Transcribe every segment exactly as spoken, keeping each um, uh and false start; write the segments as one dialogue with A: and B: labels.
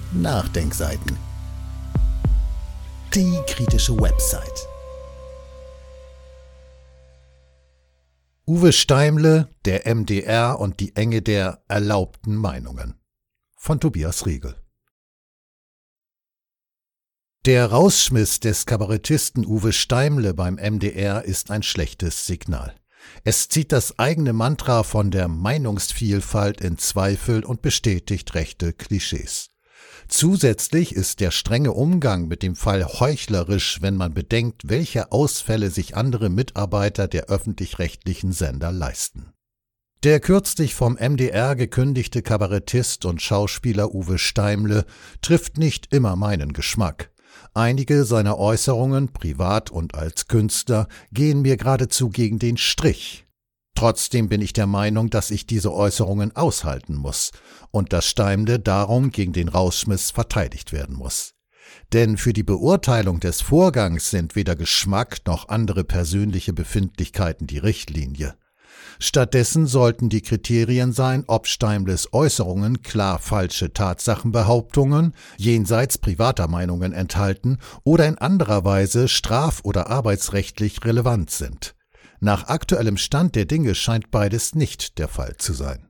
A: Nachdenkseiten. Die kritische Website. Uwe Steimle, der M D R und die Enge der erlaubten Meinungen. Von Tobias Riegel. Der Rausschmiss des Kabarettisten Uwe Steimle beim M D R ist ein schlechtes Signal. Es zieht das eigene Mantra von der Meinungsvielfalt in Zweifel und bestätigt rechte Klischees. Zusätzlich ist der strenge Umgang mit dem Fall heuchlerisch, wenn man bedenkt, welche Ausfälle sich andere Mitarbeiter der öffentlich-rechtlichen Sender leisten. Der kürzlich vom M D R gekündigte Kabarettist und Schauspieler Uwe Steimle trifft nicht immer meinen Geschmack. Einige seiner Äußerungen, privat und als Künstler, gehen mir geradezu gegen den Strich. Trotzdem bin ich der Meinung, dass ich diese Äußerungen aushalten muss und dass Steimle darum gegen den Rausschmiss verteidigt werden muss. Denn für die Beurteilung des Vorgangs sind weder Geschmack noch andere persönliche Befindlichkeiten die Richtlinie. Stattdessen sollten die Kriterien sein, ob Steimles Äußerungen klar falsche Tatsachenbehauptungen jenseits privater Meinungen enthalten oder in anderer Weise straf- oder arbeitsrechtlich relevant sind. Nach aktuellem Stand der Dinge scheint beides nicht der Fall zu sein.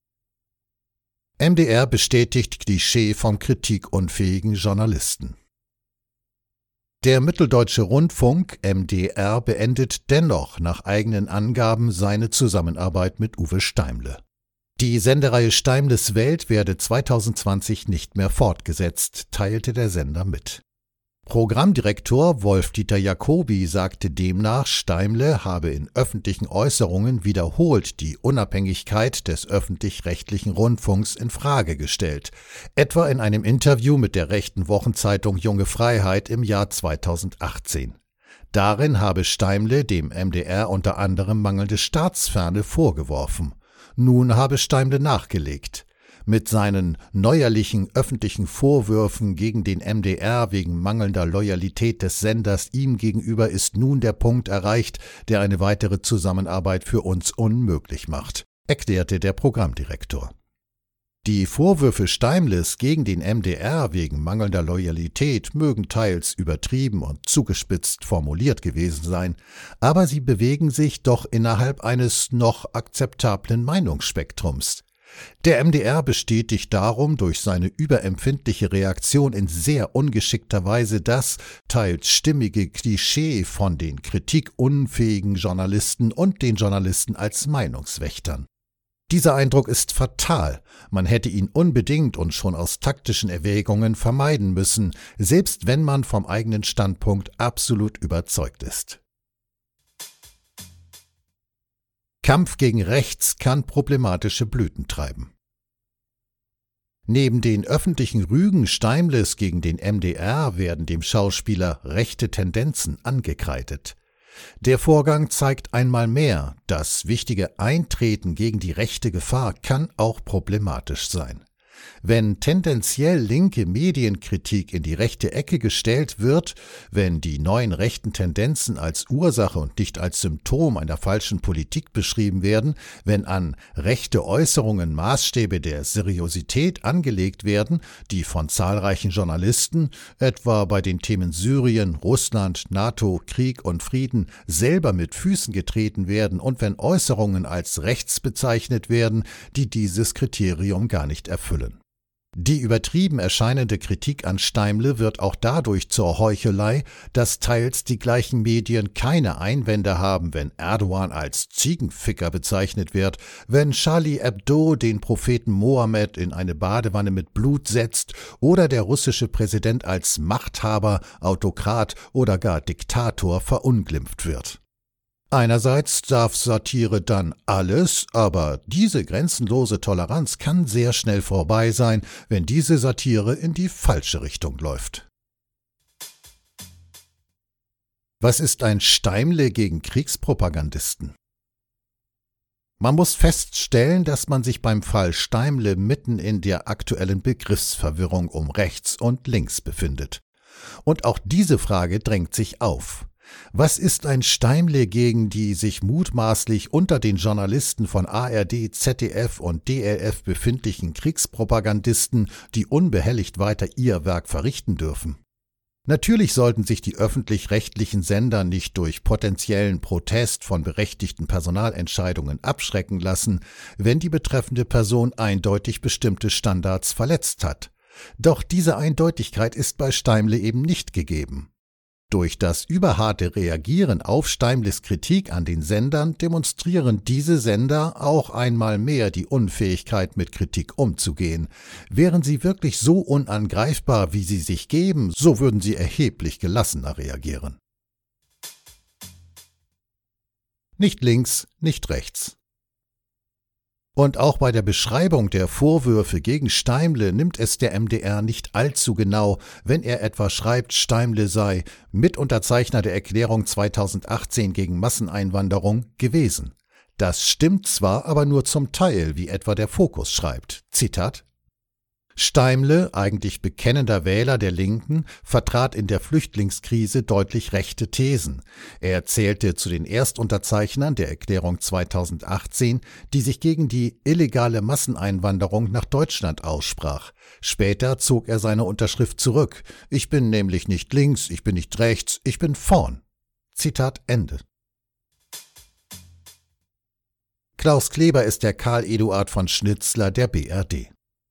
A: M D R bestätigt Klischee vom kritikunfähigen Journalisten. Der Mitteldeutsche Rundfunk, M D R, beendet dennoch nach eigenen Angaben seine Zusammenarbeit mit Uwe Steimle. Die Sendereihe Steimles Welt werde zweitausendzwanzig nicht mehr fortgesetzt, teilte der Sender mit. Programmdirektor Wolf-Dieter Jacobi sagte demnach, Steimle habe in öffentlichen Äußerungen wiederholt die Unabhängigkeit des öffentlich-rechtlichen Rundfunks in Frage gestellt, etwa in einem Interview mit der rechten Wochenzeitung Junge Freiheit im Jahr zweitausendachtzehn. Darin habe Steimle dem M D R unter anderem mangelnde Staatsferne vorgeworfen. Nun habe Steimle nachgelegt. Mit seinen neuerlichen öffentlichen Vorwürfen gegen den M D R wegen mangelnder Loyalität des Senders ihm gegenüber ist nun der Punkt erreicht, der eine weitere Zusammenarbeit für uns unmöglich macht, erklärte der Programmdirektor. Die Vorwürfe Steimles gegen den M D R wegen mangelnder Loyalität mögen teils übertrieben und zugespitzt formuliert gewesen sein, aber sie bewegen sich doch innerhalb eines noch akzeptablen Meinungsspektrums. Der M D R bestätigt darum durch seine überempfindliche Reaktion in sehr ungeschickter Weise das teils stimmige Klischee von den kritikunfähigen Journalisten und den Journalisten als Meinungswächtern. Dieser Eindruck ist fatal, man hätte ihn unbedingt und schon aus taktischen Erwägungen vermeiden müssen, selbst wenn man vom eigenen Standpunkt absolut überzeugt ist. Kampf gegen Rechts kann problematische Blüten treiben. Neben den öffentlichen Rügen Steimles gegen den M D R werden dem Schauspieler rechte Tendenzen angekreidet. Der Vorgang zeigt einmal mehr, das wichtige Eintreten gegen die rechte Gefahr kann auch problematisch sein. Wenn tendenziell linke Medienkritik in die rechte Ecke gestellt wird, wenn die neuen rechten Tendenzen als Ursache und nicht als Symptom einer falschen Politik beschrieben werden, wenn an rechte Äußerungen Maßstäbe der Seriosität angelegt werden, die von zahlreichen Journalisten, etwa bei den Themen Syrien, Russland, NATO, Krieg und Frieden, selber mit Füßen getreten werden und wenn Äußerungen als rechts bezeichnet werden, die dieses Kriterium gar nicht erfüllen. Die übertrieben erscheinende Kritik an Steimle wird auch dadurch zur Heuchelei, dass teils die gleichen Medien keine Einwände haben, wenn Erdogan als Ziegenficker bezeichnet wird, wenn Charlie Hebdo den Propheten Mohammed in eine Badewanne mit Blut setzt oder der russische Präsident als Machthaber, Autokrat oder gar Diktator verunglimpft wird. Einerseits darf Satire dann alles, aber diese grenzenlose Toleranz kann sehr schnell vorbei sein, wenn diese Satire in die falsche Richtung läuft. Was ist ein Steimle gegen Kriegspropagandisten? Man muss feststellen, dass man sich beim Fall Steimle mitten in der aktuellen Begriffsverwirrung um rechts und links befindet. Und auch diese Frage drängt sich auf. Was ist ein Steimle gegen die sich mutmaßlich unter den Journalisten von A R D, Z D F und D L F befindlichen Kriegspropagandisten, die unbehelligt weiter ihr Werk verrichten dürfen? Natürlich sollten sich die öffentlich-rechtlichen Sender nicht durch potenziellen Protest von berechtigten Personalentscheidungen abschrecken lassen, wenn die betreffende Person eindeutig bestimmte Standards verletzt hat. Doch diese Eindeutigkeit ist bei Steimle eben nicht gegeben. Durch das überharte Reagieren auf Steimles Kritik an den Sendern demonstrieren diese Sender auch einmal mehr die Unfähigkeit, mit Kritik umzugehen. Wären sie wirklich so unangreifbar, wie sie sich geben, so würden sie erheblich gelassener reagieren. Nicht links, nicht rechts. Und auch bei der Beschreibung der Vorwürfe gegen Steimle nimmt es der M D R nicht allzu genau, wenn er etwa schreibt, Steimle sei Mitunterzeichner der Erklärung zweitausendachtzehn gegen Masseneinwanderung gewesen. Das stimmt zwar, aber nur zum Teil, wie etwa der Fokus schreibt. Zitat: Steimle, eigentlich bekennender Wähler der Linken, vertrat in der Flüchtlingskrise deutlich rechte Thesen. Er zählte zu den Erstunterzeichnern der Erklärung zweitausendachtzehn, die sich gegen die illegale Masseneinwanderung nach Deutschland aussprach. Später zog er seine Unterschrift zurück. Ich bin nämlich nicht links, ich bin nicht rechts, ich bin vorn. Zitat Ende. Klaus Kleber ist der Karl Eduard von Schnitzler der B R D.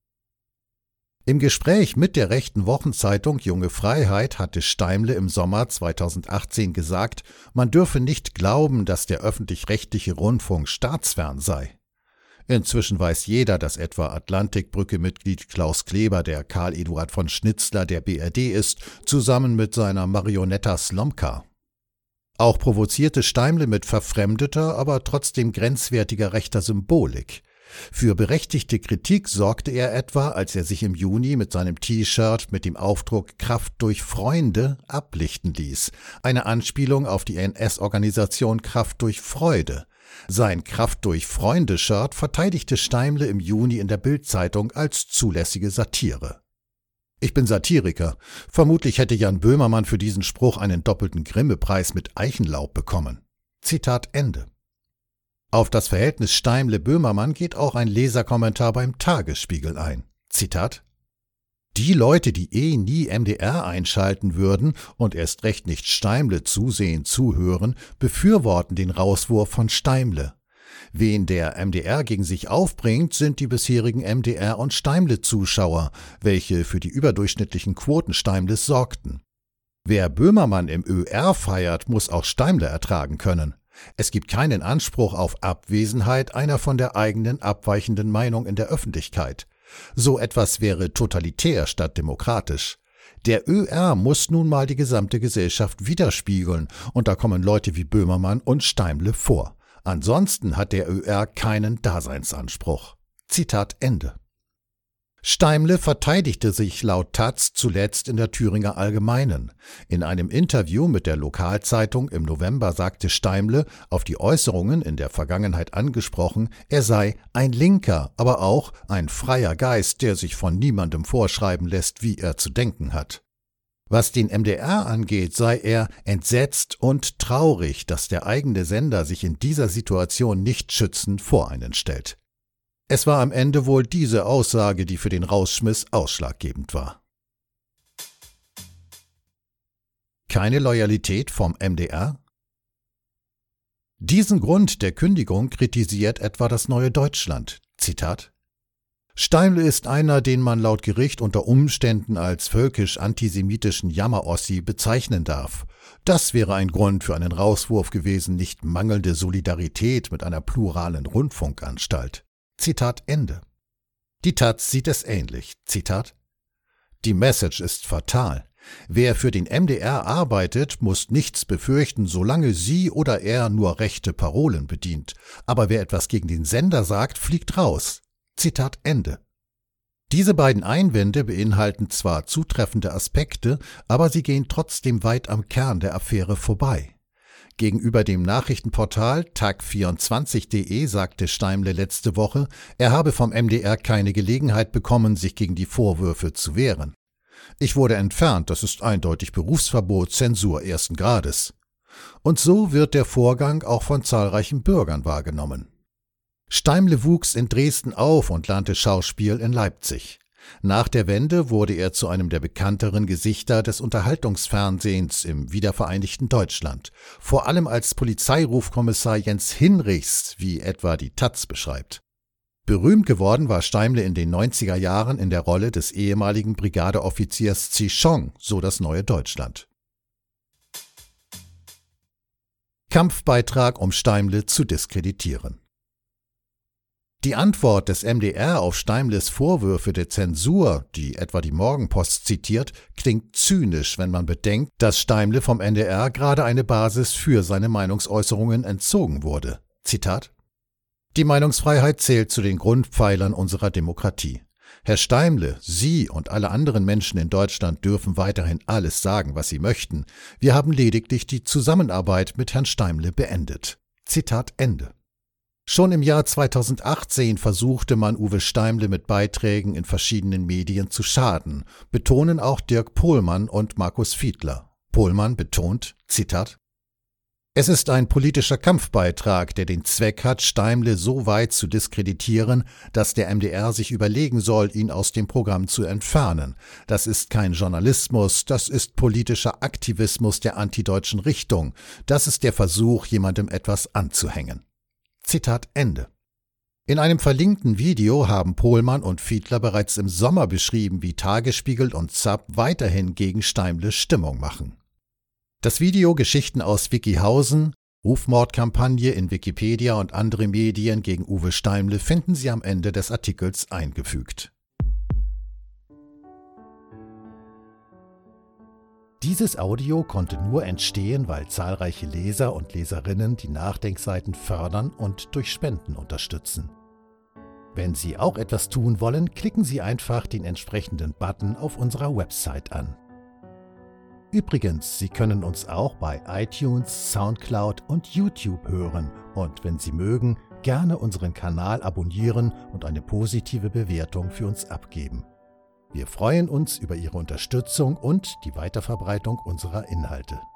A: Im Gespräch mit der rechten Wochenzeitung Junge Freiheit hatte Steimle im Sommer zweitausendachtzehn gesagt, man dürfe nicht glauben, dass der öffentlich-rechtliche Rundfunk staatsfern sei. Inzwischen weiß jeder, dass etwa Atlantikbrücke-Mitglied Klaus Kleber der Karl Eduard von Schnitzler der B R D ist, zusammen mit seiner Marionetta Slomka. Auch provozierte Steimle mit verfremdeter, aber trotzdem grenzwertiger rechter Symbolik. Für berechtigte Kritik sorgte er etwa, als er sich im Juni mit seinem T-Shirt mit dem Aufdruck Kraft durch Freunde ablichten ließ, eine Anspielung auf die N S-Organisation Kraft durch Freude. Sein Kraft durch Freunde-Shirt verteidigte Steimle im Juni in der Bild-Zeitung als zulässige Satire. Ich bin Satiriker. Vermutlich hätte Jan Böhmermann für diesen Spruch einen doppelten Grimme-Preis mit Eichenlaub bekommen. Zitat Ende. Auf das Verhältnis Steimle-Böhmermann geht auch ein Leserkommentar beim Tagesspiegel ein. Zitat: Die Leute, die eh nie M D R einschalten würden und erst recht nicht Steimle zusehen, zuhören, befürworten den Rauswurf von Steimle. Wen der M D R gegen sich aufbringt, sind die bisherigen M D R- und Steimle-Zuschauer, welche für die überdurchschnittlichen Quoten Steimles sorgten. Wer Böhmermann im Ö R feiert, muss auch Steimle ertragen können. Es gibt keinen Anspruch auf Abwesenheit einer von der eigenen abweichenden Meinung in der Öffentlichkeit. So etwas wäre totalitär statt demokratisch. Der Ö R muss nun mal die gesamte Gesellschaft widerspiegeln, und da kommen Leute wie Böhmermann und Steimle vor. Ansonsten hat der Ö R keinen Daseinsanspruch. Zitat Ende. Steimle verteidigte sich laut Taz zuletzt in der Thüringer Allgemeinen. In einem Interview mit der Lokalzeitung im November sagte Steimle, auf die Äußerungen in der Vergangenheit angesprochen, er sei ein Linker, aber auch ein freier Geist, der sich von niemandem vorschreiben lässt, wie er zu denken hat. Was den M D R angeht, sei er entsetzt und traurig, dass der eigene Sender sich in dieser Situation nicht schützend vor einen stellt. Es war am Ende wohl diese Aussage, die für den Rausschmiss ausschlaggebend war. Keine Loyalität vom M D R? Diesen Grund der Kündigung kritisiert etwa das Neue Deutschland. Zitat: Steimle ist einer, den man laut Gericht unter Umständen als völkisch-antisemitischen Jammerossi bezeichnen darf. Das wäre ein Grund für einen Rauswurf gewesen, nicht mangelnde Solidarität mit einer pluralen Rundfunkanstalt. Zitat Ende. Die Taz sieht es ähnlich. Zitat: Die Message ist fatal. Wer für den M D R arbeitet, muss nichts befürchten, solange sie oder er nur rechte Parolen bedient. Aber wer etwas gegen den Sender sagt, fliegt raus. Zitat Ende. Diese beiden Einwände beinhalten zwar zutreffende Aspekte, aber sie gehen trotzdem weit am Kern der Affäre vorbei. Gegenüber dem Nachrichtenportal tag vierundzwanzig punkt de sagte Steimle letzte Woche, er habe vom M D R keine Gelegenheit bekommen, sich gegen die Vorwürfe zu wehren. Ich wurde entfernt, das ist eindeutig Berufsverbot, Zensur ersten Grades. Und so wird der Vorgang auch von zahlreichen Bürgern wahrgenommen. Steimle wuchs in Dresden auf und lernte Schauspiel in Leipzig. Nach der Wende wurde er zu einem der bekannteren Gesichter des Unterhaltungsfernsehens im wiedervereinigten Deutschland, vor allem als Polizeirufkommissar Jens Hinrichs, wie etwa die taz beschreibt. Berühmt geworden war Steimle in den neunziger Jahren in der Rolle des ehemaligen Brigadeoffiziers Zichong, so das neue Deutschland. Kampfbeitrag, um Steimle zu diskreditieren. Die Antwort des M D R auf Steimles Vorwürfe der Zensur, die etwa die Morgenpost zitiert, klingt zynisch, wenn man bedenkt, dass Steimle vom N D R gerade eine Basis für seine Meinungsäußerungen entzogen wurde. Zitat: Die Meinungsfreiheit zählt zu den Grundpfeilern unserer Demokratie. Herr Steimle, Sie und alle anderen Menschen in Deutschland dürfen weiterhin alles sagen, was Sie möchten. Wir haben lediglich die Zusammenarbeit mit Herrn Steimle beendet. Zitat Ende. Schon im Jahr zweitausendachtzehn versuchte man Uwe Steimle mit Beiträgen in verschiedenen Medien zu schaden, betonen auch Dirk Pohlmann und Markus Fiedler. Pohlmann betont, Zitat: Es ist ein politischer Kampfbeitrag, der den Zweck hat, Steimle so weit zu diskreditieren, dass der M D R sich überlegen soll, ihn aus dem Programm zu entfernen. Das ist kein Journalismus, das ist politischer Aktivismus der antideutschen Richtung. Das ist der Versuch, jemandem etwas anzuhängen. Zitat Ende. In einem verlinkten Video haben Pohlmann und Fiedler bereits im Sommer beschrieben, wie Tagesspiegel und Zapp weiterhin gegen Steimle Stimmung machen. Das Video Geschichten aus Wikihausen, Rufmordkampagne in Wikipedia und andere Medien gegen Uwe Steimle finden Sie am Ende des Artikels eingefügt. Dieses Audio konnte nur entstehen, weil zahlreiche Leser und Leserinnen die Nachdenkseiten fördern und durch Spenden unterstützen. Wenn Sie auch etwas tun wollen, klicken Sie einfach den entsprechenden Button auf unserer Website an. Übrigens, Sie können uns auch bei iTunes, Soundcloud und YouTube hören und wenn Sie mögen, gerne unseren Kanal abonnieren und eine positive Bewertung für uns abgeben. Wir freuen uns über Ihre Unterstützung und die Weiterverbreitung unserer Inhalte.